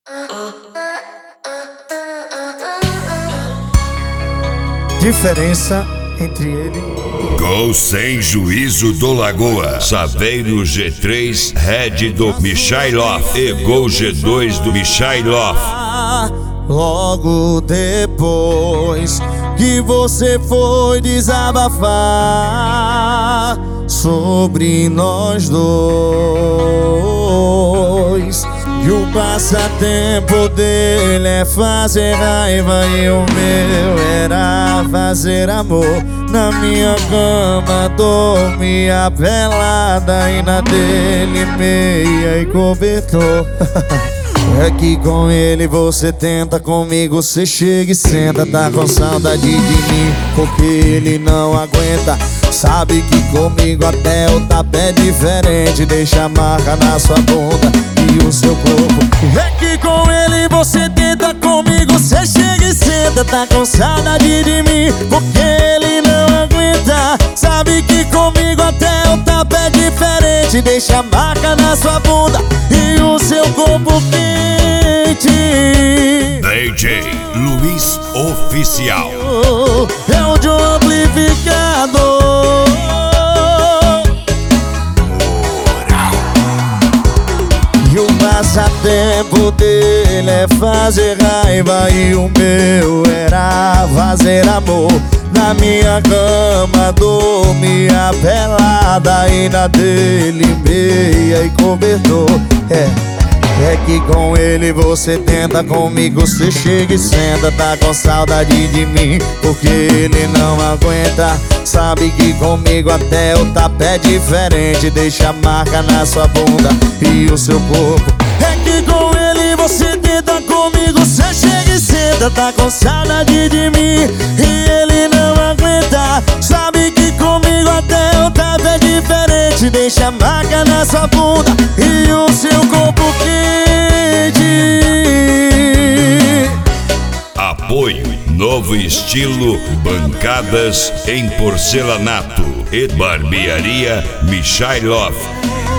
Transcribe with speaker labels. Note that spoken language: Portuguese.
Speaker 1: Diferença entre ele
Speaker 2: Gol sem juízo do Lagoa, Saveiro G3 Red do Michailov e Gol G2 do Michailov.
Speaker 3: Logo depois que você foi desabafar sobre nós dois, e o passatempo dele é fazer raiva e o meu era fazer amor. Na minha cama dormia pelada e na dele meia e cobertor. É que com ele você tenta, comigo você chega e senta. Tá com saudade de mim porque ele não aguenta. Sabe que comigo até o tapa é diferente. Deixa a marca na sua bunda e o seu corpo. É que com ele você tenta, comigo você chega e senta. Tá com saudade de mim porque ele não aguenta. Sabe que comigo até o tapa é diferente. Deixa a marca na sua bunda e o seu corpo quente.
Speaker 2: DJ Luiz Oficial.
Speaker 3: É o de um amplificador. E o passatempo dele é fazer raiva e o meu era fazer amor. Na minha cama dormia pelada e na dele meia e cobertor. É que com ele você tenta, comigo você chega e senta. Tá com saudade de mim porque ele não aguenta. Sabe que comigo até o tapa é diferente. Deixa a marca na sua bunda e o seu corpo. É que com ele você tenta, comigo você chega e senta. Tá com saudade de mim e ele não aguenta. Sabe que comigo até o tapa é diferente. Deixa a marca na sua bunda e o seu corpo quente.
Speaker 2: Apoio Novo Estilo, bancadas em porcelanato e barbearia Michailov.